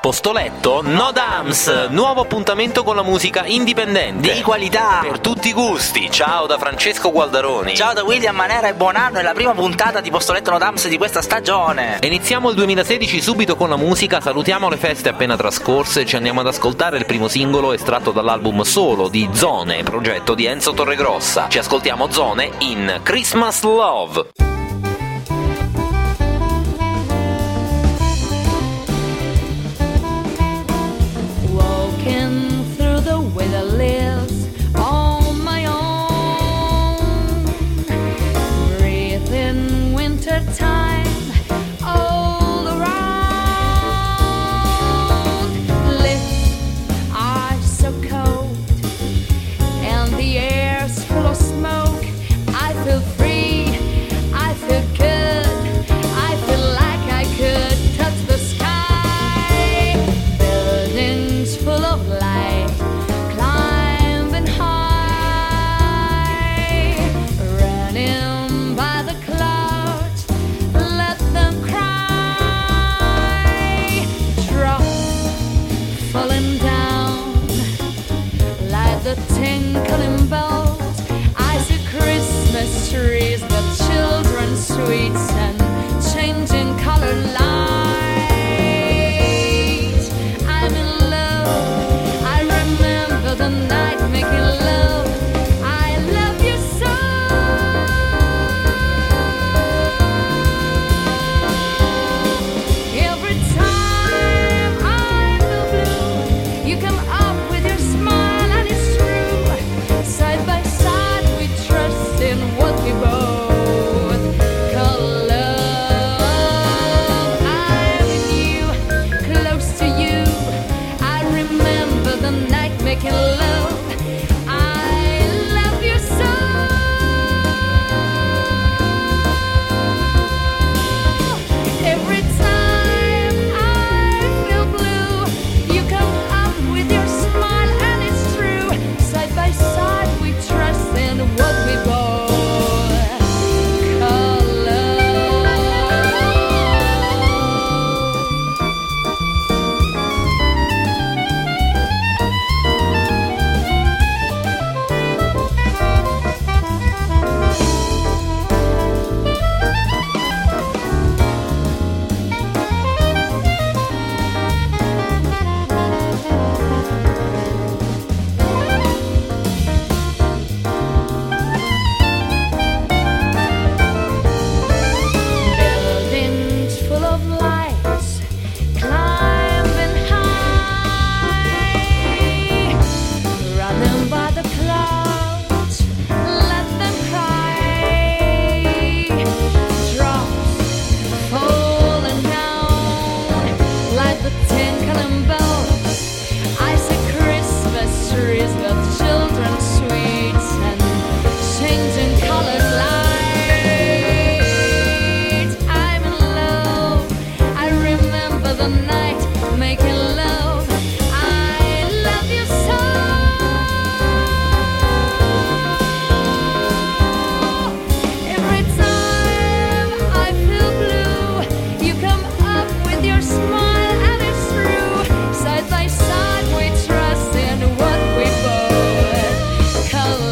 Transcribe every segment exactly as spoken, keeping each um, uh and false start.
Postoletto No Dams, nuovo appuntamento con la musica indipendente di qualità per tutti i gusti. Ciao da Francesco Gualdaroni. Ciao da William Manera e buon anno, è la prima puntata di Postoletto No Dams di questa stagione. Iniziamo il duemilasedici subito con la musica, salutiamo le feste appena trascorse e ci andiamo ad ascoltare il primo singolo estratto dall'album Solo di Zone, progetto di Enzo Torregrossa. Ci ascoltiamo Zone in Christmas Love. Through the way that lives on my own, breathing winter time all around. Lips are so cold and the air's full of smoke. I feel free, I feel good, I feel like I could touch the sky. Buildings full of light, climbing high, running by the clouds, let them cry. Drops falling down like the tinkling bells. I see Christmas trees, the children's sweets, and changing color lights. I'm in love, I remember the night making love. I love you so. Every time I feel blue, you come up with your smile and it's true. Side by side we trust in what we both call love. I'm in you, close to you. I remember the night making love. I love you so. Every time I feel blue, you come up with your smile and it's true. Side by side we trust in what we both call love. Buildings full of lights, climbing high, running by the clouds, let them cry. Drops falling down like the tinkling bells. I see Christmas trees with children's sweets and changing colored lights. I'm in love, I remember the night making love. I love you so. Every time I feel blue, you come up with your smile and it's true. Side by side we trust in what we both call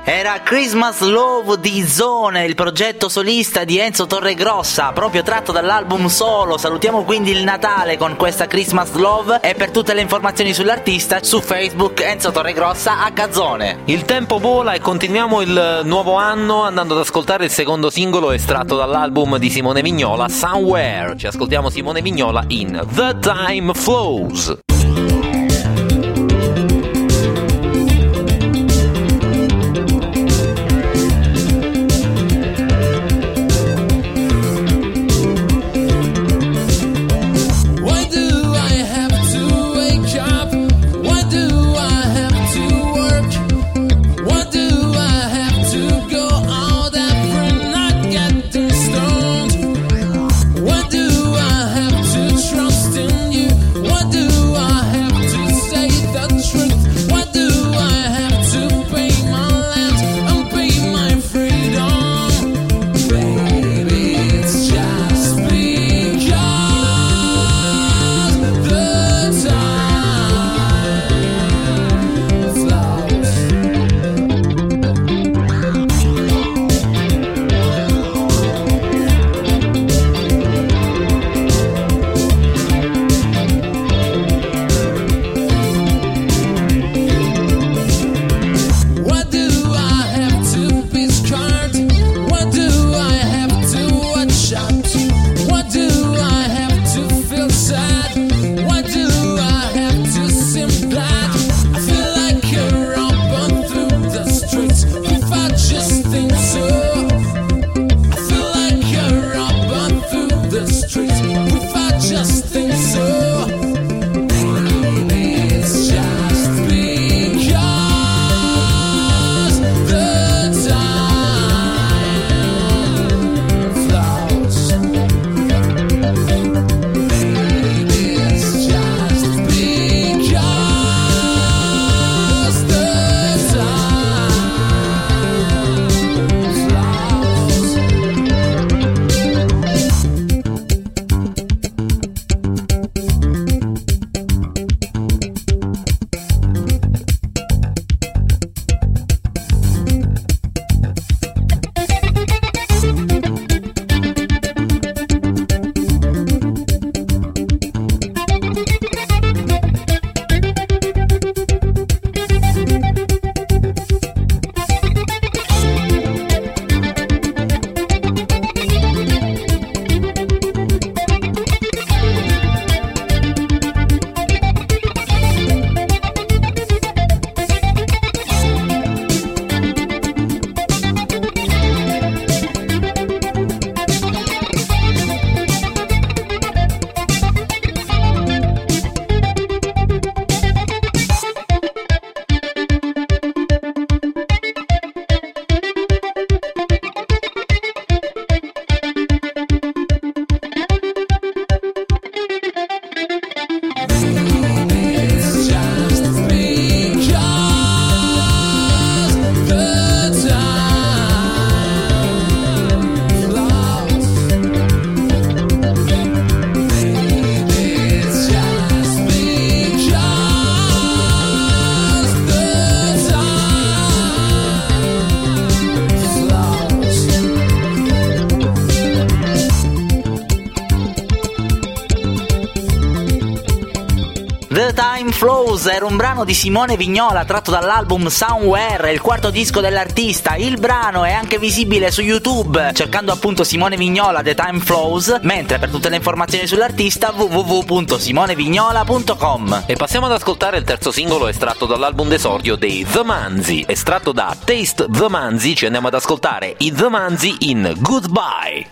Era Christmas Love di Zone, il progetto solista di Enzo Torregrossa, proprio tratto dall'album solo. Salutiamo quindi il Natale con questa Christmas Love, e per tutte le informazioni sull'artista su Facebook Enzo Torregrossa H Zone. Il tempo vola e continuiamo il nuovo anno andando ad ascoltare il secondo singolo estratto dall'album di Simone Vignola, Somewhere. Ci ascoltiamo Simone Vignola in The Time Flows. The Time Flows era un brano di Simone Vignola tratto dall'album Somewhere, il quarto disco dell'artista. Il brano è anche visibile su YouTube cercando appunto Simone Vignola The Time Flows, mentre per tutte le informazioni sull'artista w w w punto simone vignola punto com. E passiamo ad ascoltare il terzo singolo estratto dall'album d'esordio dei The Manzi. Estratto da Taste The Manzi ci andiamo ad ascoltare i The Manzi in Goodbye.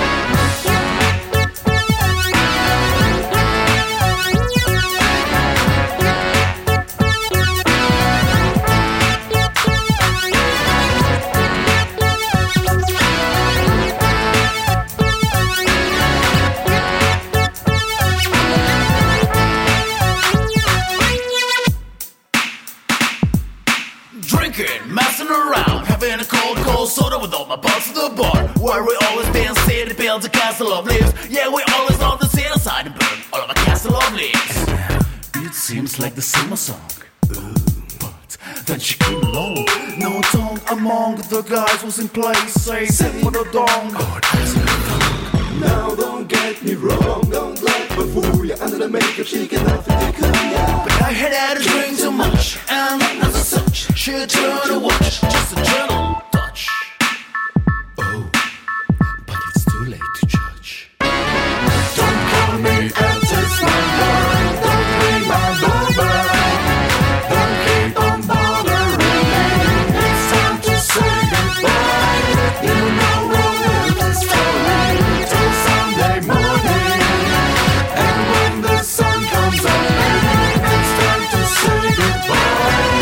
Messing around, having a cold, cold soda with all my buds at the bar, where we always been city built a castle of leaves. Yeah, we always on the city side and burn all of our castle of leaves. It seems like the summer song, ooh, but then she came along. No, don't among the guys was in place. Say, sit for the dong. Now don't get me wrong, don't let me fool you. Under the makeup she can nothing to cool ya. But I had had a drink too much, and as such, she turned to watch. Just a gentle touch. Oh, but it's too late to judge. Don't call me and test my mind. Don't ring my doorbell. Don't keep on bothering me. It's time to say goodbye. You know what it is for me till Sunday morning. And when the sun comes up, it's time to say goodbye.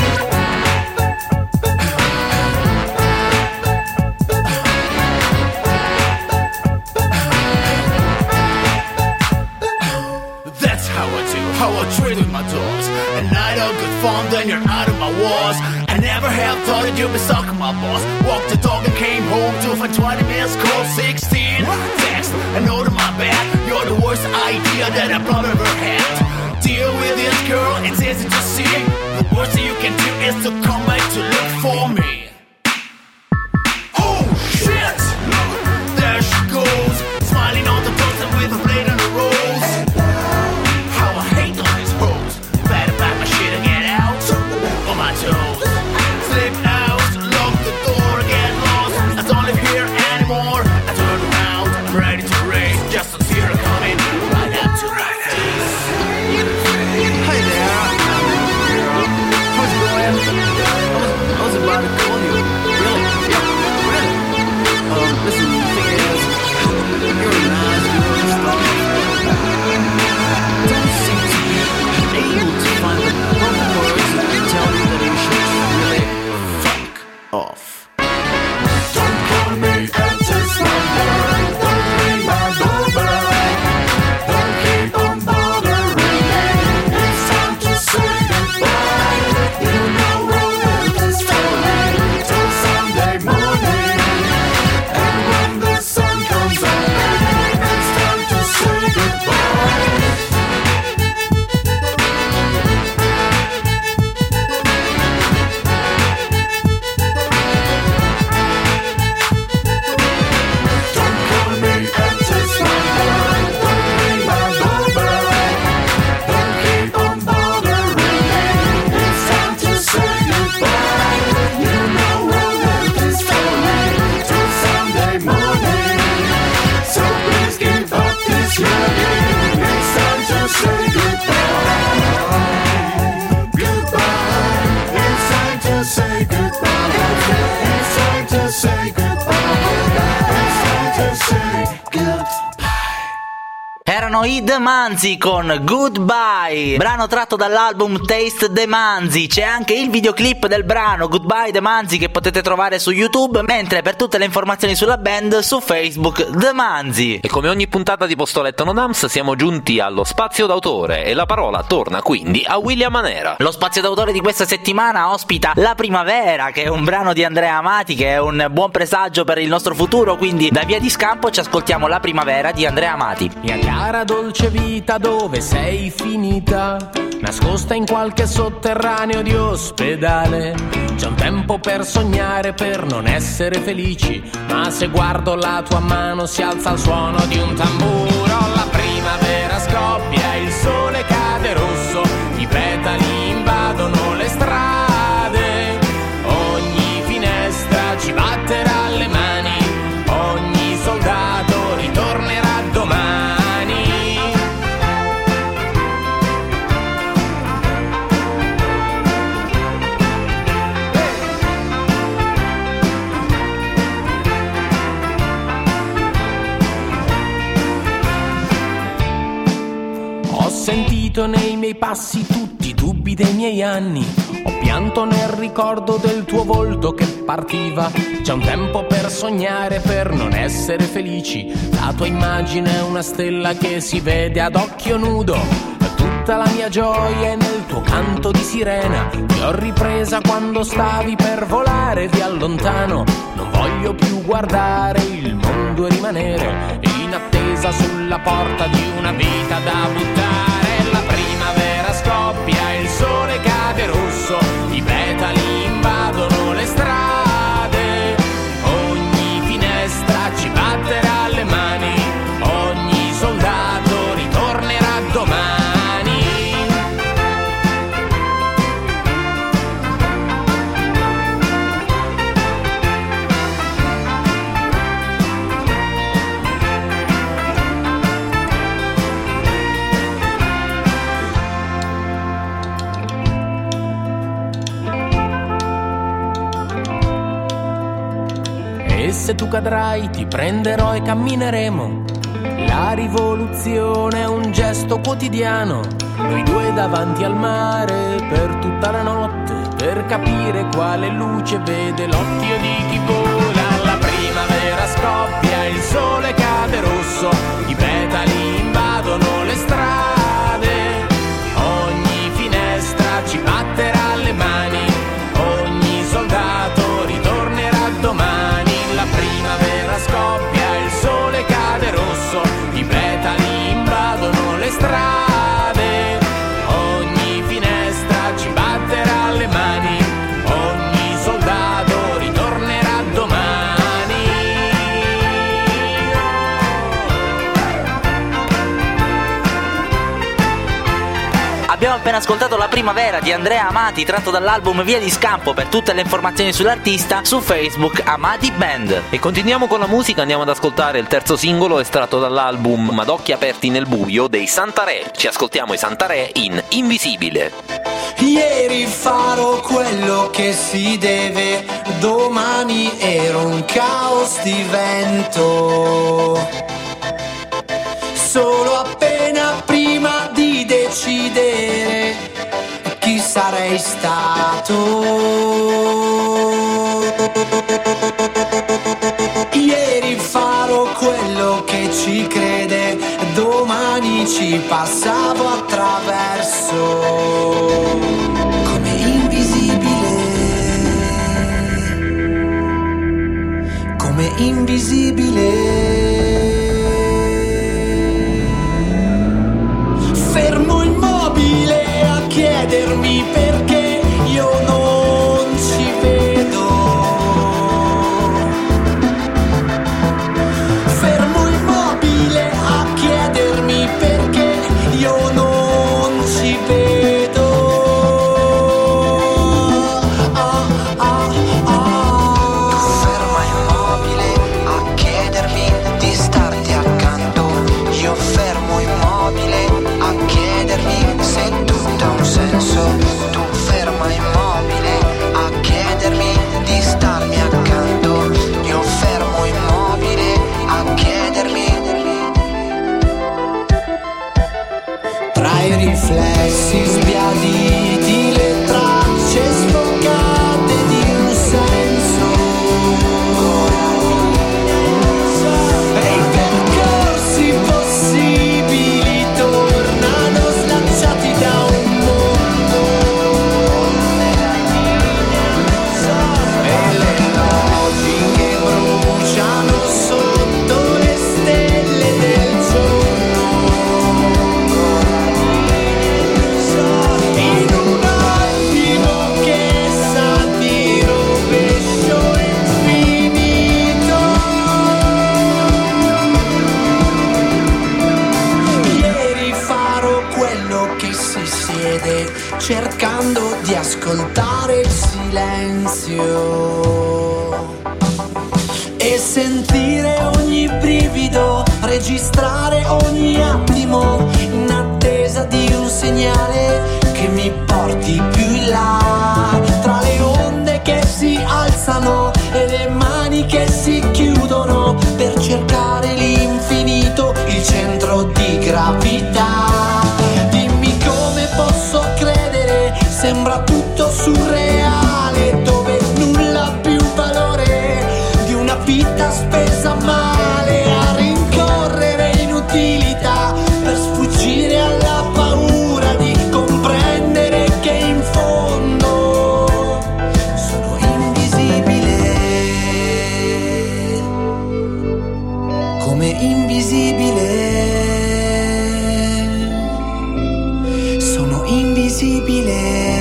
That's how I do, how I treat with my dogs. A night of good fun, then you're out of my walls. I never have thought that you'd be sucking my boss. Walked the dog and came home to find twenty minutes call sixteen. Text, a note on my back. You're the worst idea that I've ever had. Deal with this girl, it's easy to see. The worst that you can do is to come back to look for me. Oh shit! There she goes, smiling on the person with a blade on the rose. How I hate all these hoes. Better pack my shit and get out on my toes. Slip out, lock the door, get lost. I don't live here anymore. I turn around, I'm ready to race. Just a tear coming right up to my face. Hey there. How's it going? I was, I was about to call you. Really? Yeah, really? Um, listen, the thing is, you're a nice girl and stuff. Don't seem to be able to find the proper words to tell you that you should really fuck off. Don't call me and test my mind. Don't ring my doorbell. Don't keep on bothering me. It's time to say goodbye. You know what it is for me till Sunday morning. And when the sun comes up, it's time to say goodbye. Don't call me and test my mind. Don't ring my doorbell. Don't keep on bothering me. It's time to say goodbye. You know what it is for me till Sunday morning. So please give up this yearning. It's time to say goodbye. Goodbye. It's time to say goodbye. It's time to say goodbye. It's time to say goodbye. Erano i The Manzi con Goodbye, brano tratto dall'album Taste The Manzi. C'è anche il videoclip del brano Goodbye The Manzi che potete trovare su YouTube, mentre per tutte le informazioni sulla band su Facebook The Manzi. E come ogni puntata di Postoletto Non Ams siamo giunti allo spazio d'autore e la parola torna quindi a William Manera. Lo spazio d'autore di questa settimana ospita La Primavera, che è un brano di Andrea Amati che è un buon presagio per il nostro futuro, quindi da via di scampo ci ascoltiamo La Primavera di Andrea Amati. Mia cara dolce vita, dove sei finita? Nascosta in qualche sotterraneo di ospedale. C'è un tempo per sognare, per non essere felici, ma se guardo la tua mano si alza il suono di un tamburo. La primavera scoppia, il sole cade rosso, i petali invadono le strade. Ogni finestra ci batterà le mani, ogni soldato ritornerà domani. Ho sentito nei miei passi tutti i dubbi dei miei anni. Ho pianto nel ricordo del tuo volto che partiva. C'è un tempo per sognare, per non essere felici. La tua immagine è una stella che si vede ad occhio nudo. Tutta la mia gioia è nel tuo canto di sirena. Ti ho ripresa quando stavi per volare via lontano. Non voglio più guardare il mondo e rimanere in attesa sulla porta di una vita da buttare. La primavera scoppia, il sole cade rosso, i petali invadono le strade. e se tu cadrai ti prenderò e cammineremo. La rivoluzione è un gesto quotidiano, noi due davanti al mare per tutta la notte, per capire quale luce vede l'occhio di chi vola. La primavera scoppia, il sole cade rosso, i petali invadono le strade, ogni finestra ci batterà le mani, ogni soldato ritornerà domani. La primavera scoppia, il sole cade rosso, i petali invadono le strade, ogni finestra ci batterà le mani, ogni soldato ritornerà domani. Abbiamo appena ascoltato La primavera di Andrea Amati, tratto dall'album Via di Scampo. Per tutte le informazioni sull'artista su Facebook Amati Band. E continuiamo con la musica, andiamo ad ascoltare il terzo singolo estratto dall'album Ad occhi aperti nel buio dei Santarè. Ci ascoltiamo i Santarè in Invisibile. Ieri farò quello che si deve, domani ero un caos di vento. Solo appena prima di decidere chi sarei stato. Ieri farò quello che ci crede, domani ci passavo attraverso. Come invisibile, come invisibile. Fermo immobile a chiedermi perché io non ci vedo. Fermo immobile a chiedermi perché io non ci vedo. Ah, ah, ah. Ferma immobile a chiedermi di starti accanto. Io fermo immobile a chiedermi se tutto ha un senso. Tu ferma immobile a chiedermi di starmi accanto. Io fermo immobile a chiedermi. Tra i riflessi sbiaditi, le tracce sfocate di un senso, e i percorsi possibili tornano slacciati da un mondo, e le logiche bruciano sotto le stelle del giorno. In un attimo che sa di rovescio infinito. Ieri farò quello che si siede, cercando di ascoltare il silenzio e sentire ogni brivido, registrare ogni attimo in attesa di un segnale che mi porti più in là. Tra le onde che si alzano e le mani che si chiudono per cercare l'infinito, il centro di gravità. Dimmi come posso credere, sembra tutto surreale, dove nulla ha più valore di una vita spesa male a rincorrere inutilità per sfuggire alla paura di comprendere che in fondo sono invisibile, come invisibile, sono invisibile,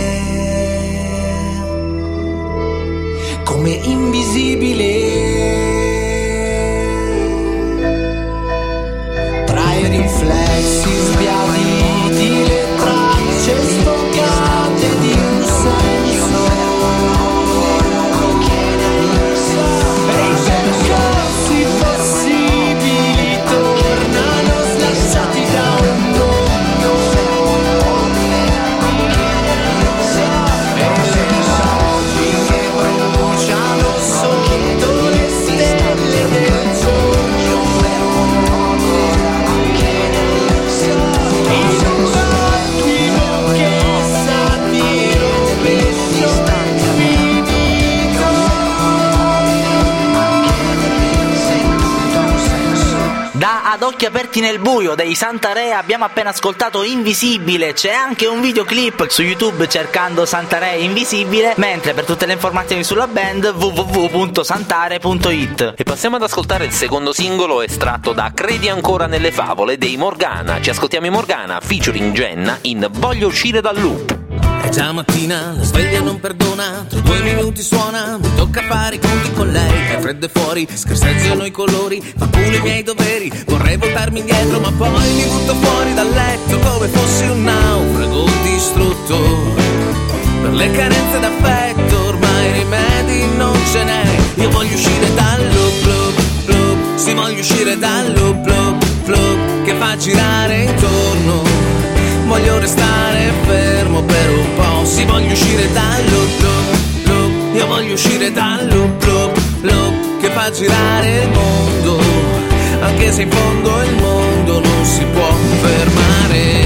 come invisibile. Tra i riflessi sbiaditi, le tracce sfocate di un senso, e i percorsi possibili tornano slacciati da un mondo, e le logiche bruciano sotto Ad occhi aperti nel buio dei Santarè abbiamo appena ascoltato Invisibile, c'è anche un videoclip su YouTube cercando Santarè Invisibile, mentre per tutte le informazioni sulla band w w w punto santare punto it. E passiamo ad ascoltare il secondo singolo estratto da Credi ancora nelle favole dei Morgana. Ci ascoltiamo i Morgana featuring Jenna in Voglio uscire dal loop. È già mattina, la sveglia non perdona, tra due minuti suona, mi tocca fare i conti con lei, è freddo e fuori, scarseggiano i colori, fa culo i miei doveri, vorrei voltarmi indietro ma poi mi butto fuori dal letto come fossi un naufrago distrutto, per le carenze d'affetto ormai rimedi non ce n'è, io voglio uscire dal loop, loop, loop, sì voglio uscire dal loop, loop, loop, che fa girare intorno. Voglio restare fermo per un po', sì voglio uscire dal loop, loop, loop, io voglio uscire dal loop, loop, loop, che fa girare il mondo, anche se in fondo il mondo non si può fermare.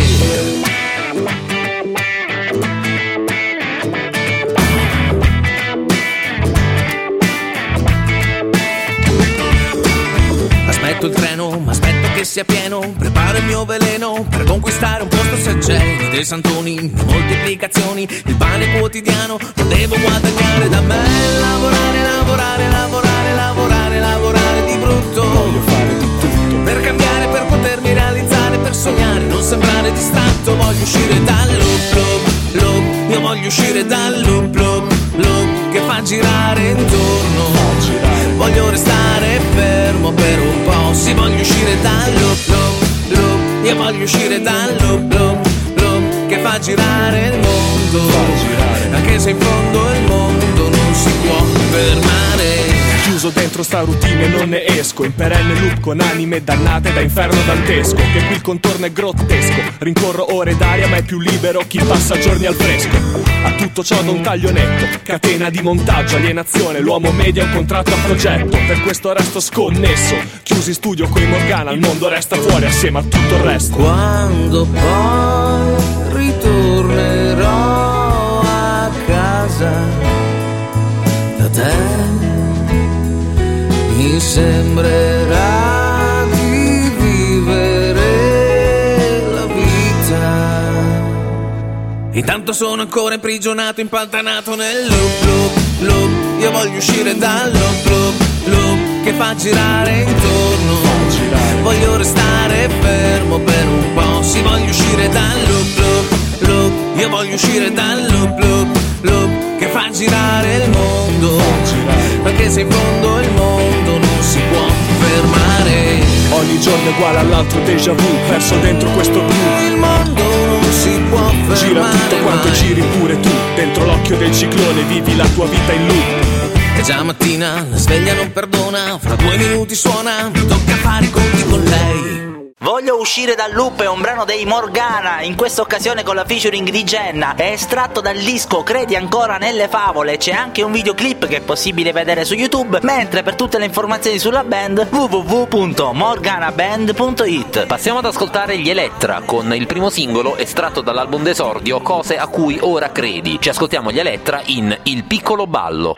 Aspetto il treno, ma aspetto che sia pieno, preparo il mio veleno per conquistare un posto se c'è, dei santoni, moltiplicazioni, il pane quotidiano, lo devo guadagnare da me, lavorare, lavorare, lavorare, lavorare, lavorare di brutto, voglio fare di tutto, per cambiare, per potermi realizzare, per sognare, non sembrare distratto, voglio uscire dal loop, loop, loop, io voglio uscire dal loop, loop, loop, che fa girare intorno, voglio restare fermo per un po', sì voglio uscire dal loop, loop, loop, io voglio uscire dal loop, loop, loop, che fa girare il mondo, anche se in fondo il mondo non si può fermare. Chiuso dentro sta routine e non ne esco, in perenne loop con anime dannate da inferno dantesco, che qui il contorno è grottesco, rincorro ore d'aria ma è più libero chi passa giorni al fresco. A tutto ciò da un taglio netto, catena di montaggio, alienazione, l'uomo media un contratto a progetto, per questo resto sconnesso, chiusi in studio coi Morgana, il mondo resta fuori assieme a tutto il resto. Quando poi ritornerò a casa da te, mi sembrerà di vivere la vita. Intanto sono ancora imprigionato, impantanato nel loop, loop, loop. Io voglio uscire dal loop, loop, loop, che fa girare intorno. Voglio restare fermo per un po', sì voglio uscire dal loop, loop, loop. Io voglio uscire dal loop, loop, loop, che fa girare il mondo, anche se in fondo il mondo non si può fermare. Ogni giorno è uguale all'altro déjà vu, perso dentro questo blu. Il mondo non si può fermare. Gira tutto quanto mai. Giri pure tu, dentro l'occhio del ciclone vivi la tua vita in loop. È già mattina, la sveglia non perdona, fra due minuti suona, mi tocca fare i conti con lei. Voglio uscire dal loop è un brano dei Morgana, in questa occasione con la featuring di Jenna, è estratto dal disco Credi ancora nelle favole, c'è anche un videoclip che è possibile vedere su YouTube, mentre per tutte le informazioni sulla band w w w punto morganaband punto it. Passiamo ad ascoltare gli Elettra con il primo singolo estratto dall'album d'esordio Cose a cui ora credi. Ci ascoltiamo gli Elettra in Il piccolo ballo.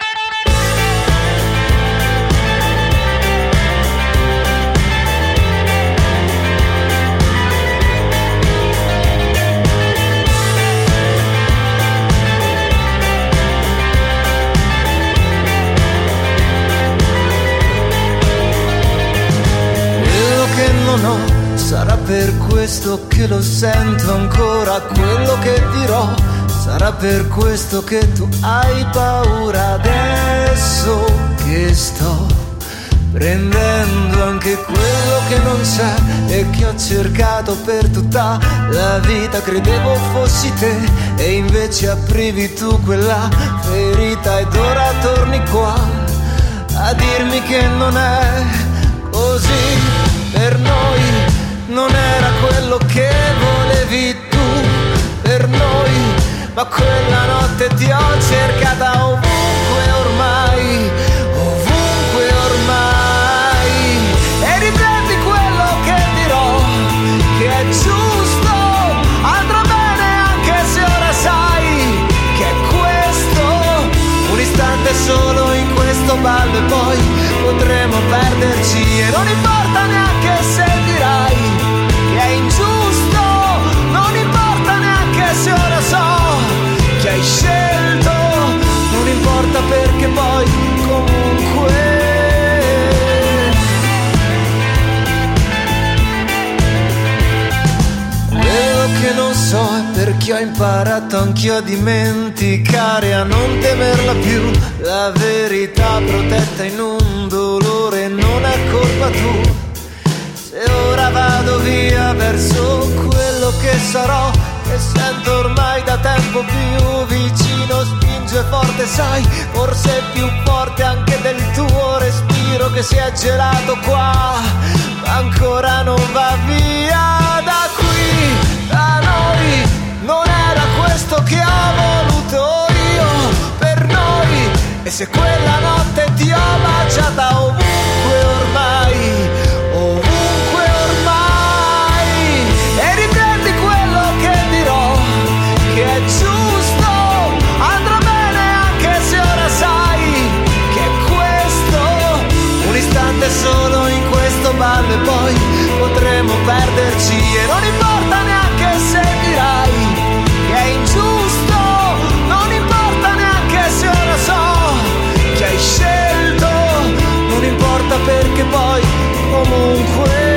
Sarà per questo che lo sento ancora quello che dirò, sarà per questo che tu hai paura adesso che sto prendendo anche quello che non c'è e che ho cercato per tutta la vita. Credevo fossi te e invece aprivi tu quella ferita ed ora torni qua a dirmi che non è così. Per noi non era quello che volevi tu per noi, ma quella notte ti ho cercata ovunque ormai, ovunque ormai. E riprendi quello che dirò, che è giusto, andrà bene anche se ora sai che è questo un istante solo in questo ballo e poi potremo perderci e non importa neanche se dirà che ho imparato anch'io a dimenticare, a non temerla più, la verità protetta in un dolore non è colpa tua. Se ora vado via verso quello che sarò, e sento ormai da tempo più vicino, spinge forte, sai, forse più forte anche del tuo respiro che si è gelato qua, ma ancora non va via da qui, da noi. Non era questo che ho voluto io per noi, e se quella notte ti ho baciata ovunque ormai, ovunque ormai, e riprendi quello che dirò, che è giusto, andrà bene anche se ora sai che è questo, un istante solo in questo ballo e poi potremo perderci, e non importa neanche se dirai che è ingiusto, non importa neanche se ora so che hai scelto, non importa perché poi comunque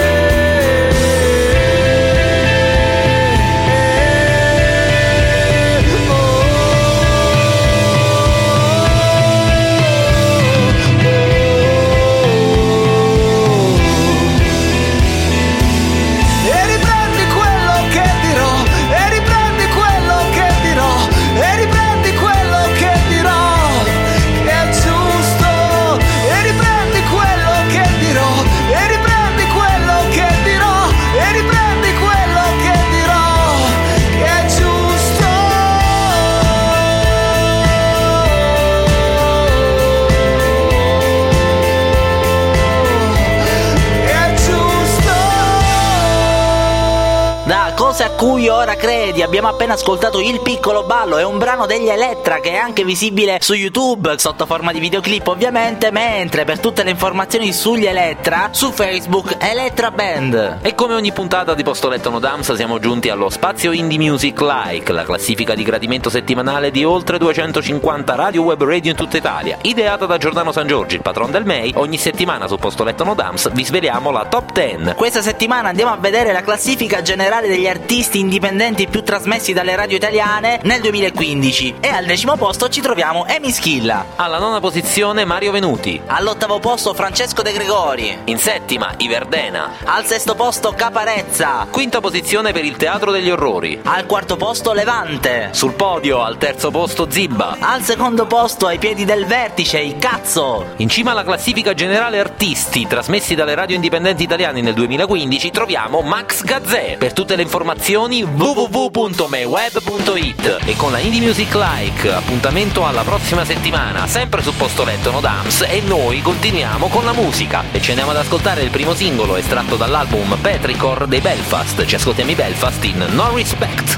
Cose a cui ora credi. Abbiamo appena ascoltato Il piccolo ballo, è un brano degli Elettra che è anche visibile su YouTube sotto forma di videoclip ovviamente, mentre per tutte le informazioni sugli Elettra su Facebook Elettra Band. E come ogni puntata di Posto Letto No Dams siamo giunti allo spazio Indie Music Like, la classifica di gradimento settimanale di oltre duecentocinquanta radio web radio in tutta Italia, ideata da Giordano San Giorgi, il patron del M E I. Ogni settimana su Posto Letto No Dams vi sveliamo la top dieci. Questa settimana andiamo a vedere la classifica generale degli artisti indipendenti più trasmessi dalle radio italiane nel duemilaquindici, e al decimo posto ci troviamo Emi Schilla. Alla nona posizione Mario Venuti. All'ottavo posto Francesco De Gregori. In settima I Verdena. Al sesto posto Caparezza. Quinta posizione per il Teatro degli Orrori. Al quarto posto Levante. Sul podio al terzo posto Zibba. Al secondo posto ai piedi del vertice I Cazzo. In cima alla classifica generale artisti trasmessi dalle radio indipendenti italiane nel duemilaquindici troviamo Max Gazzè. Per tutte le informazioni w w w punto meweb punto it. E con la Indie Music Like appuntamento alla prossima settimana, sempre su Posto Letto No Dams, e noi continuiamo con la musica e ci andiamo ad ascoltare il primo singolo estratto dall'album Petrichor dei Belfast. Ci ascoltiamo i Belfast in No Respect.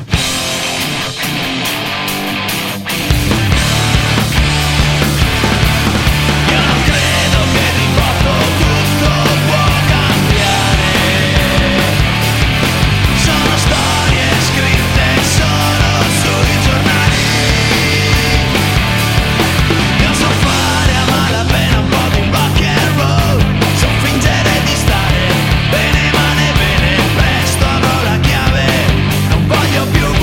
Più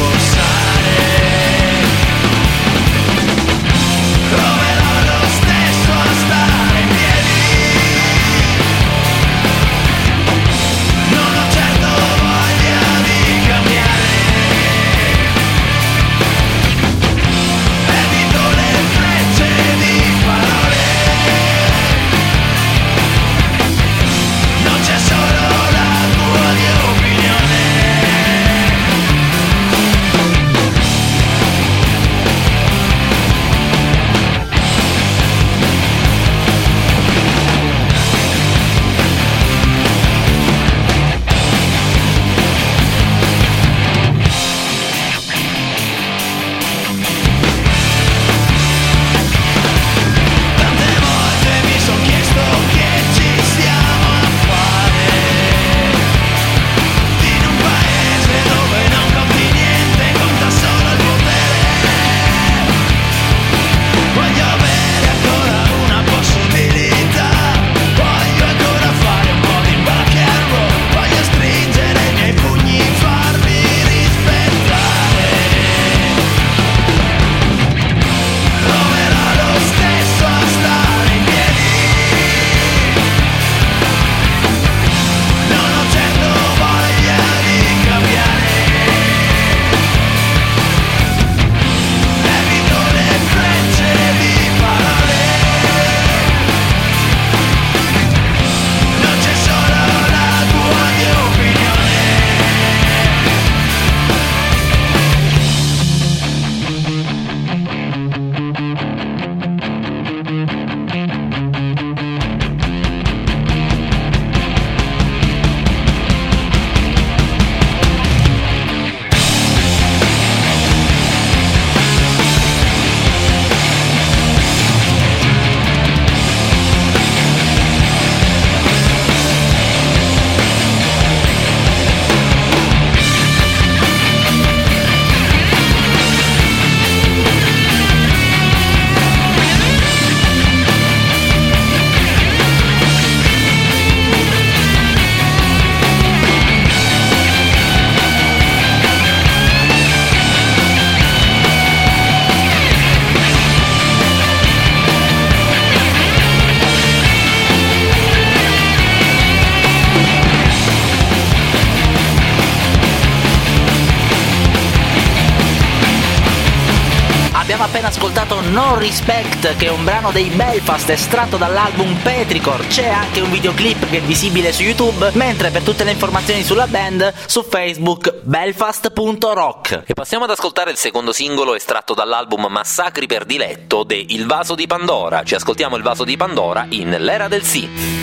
appena ascoltato No Respect, che è un brano dei Belfast estratto dall'album Petrichor. C'è anche un videoclip che è visibile su YouTube, mentre per tutte le informazioni sulla band su Facebook belfast punto rock. E passiamo ad ascoltare il secondo singolo estratto dall'album Massacri per diletto de Il Vaso di Pandora. Ci ascoltiamo Il Vaso di Pandora in L'Era del Sì.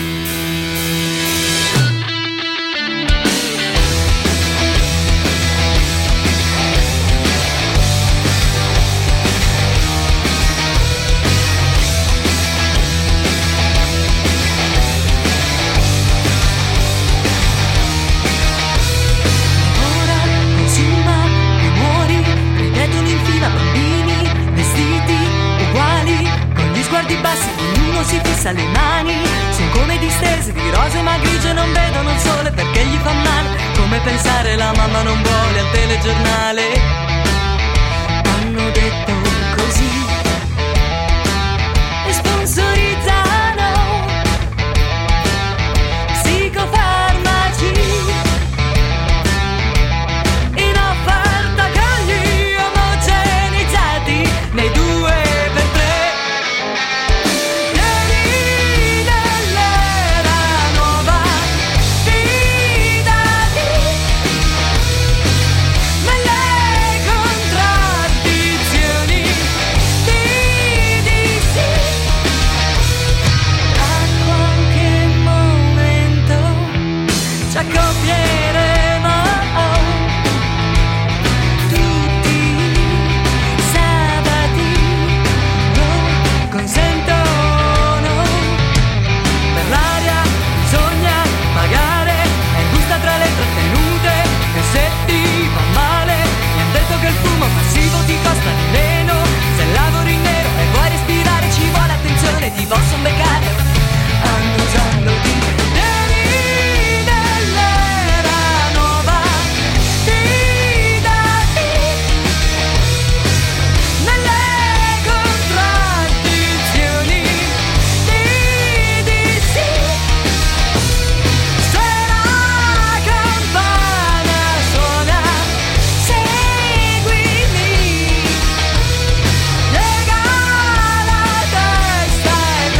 Si fissa le mani, sono come distese di rose ma grigie, non vedono il sole perché gli fa male. Come pensare la mamma non vuole al telegiornale. Hanno detto così e sponsorizzano psicofarmaci in offerta con gli omogenizzati nei due per tre. Ti possono beccare, hanno usato di ieri dell'era nuova, fidati nelle contraddizioni, di di sì, se la campana suona, seguimi, lega la testa.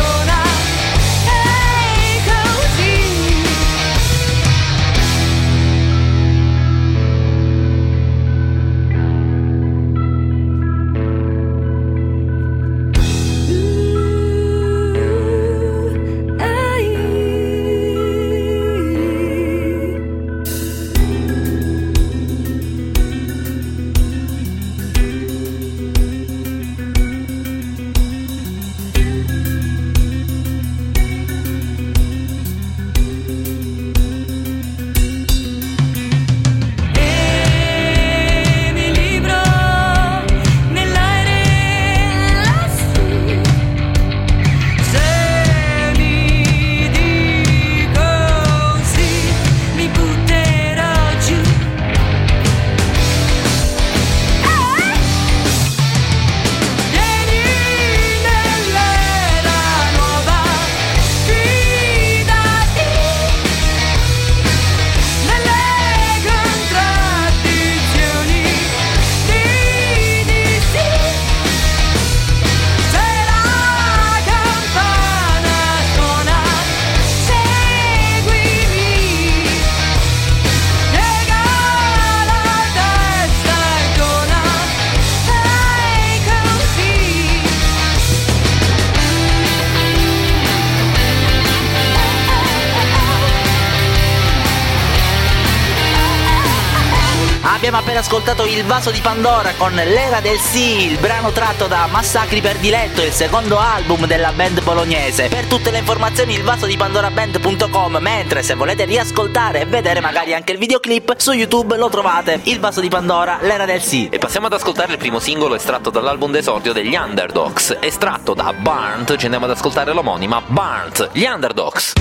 Abbiamo appena ascoltato Il Vaso di Pandora con L'Era del Sì, il brano tratto da Massacri per diletto, il secondo album della band bolognese. Per tutte le informazioni il vaso di pandora band punto com, mentre se volete riascoltare e vedere magari anche il videoclip su YouTube lo trovate. Il Vaso di Pandora, L'Era del Sì. E passiamo ad ascoltare il primo singolo estratto dall'album d'esordio degli Underdogs, estratto da Burnt. Ci andiamo ad ascoltare l'omonima Burnt, gli Underdogs.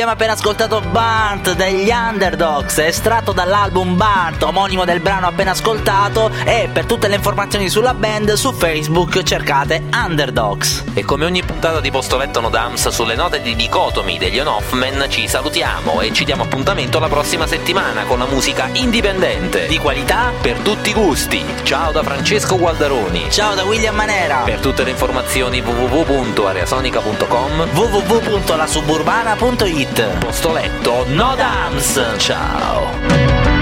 abbiamo appena ascoltato Burnt degli Underdogs, estratto dall'album Burnt, omonimo del brano appena ascoltato, e per tutte le informazioni sulla band su Facebook cercate Underdogs. E come ogni puntata di Postoletto No Dams, sulle note di Dicotomi degli On-Offman ci salutiamo e ci diamo appuntamento la prossima settimana con la musica indipendente Di qualità per tutti i gusti. Ciao da Francesco Gualdaroni. Ciao da William Manera. Per tutte le informazioni w w w punto areasonica punto com, w w w punto la suburbana punto it. Postoletto No Dams. Ciao.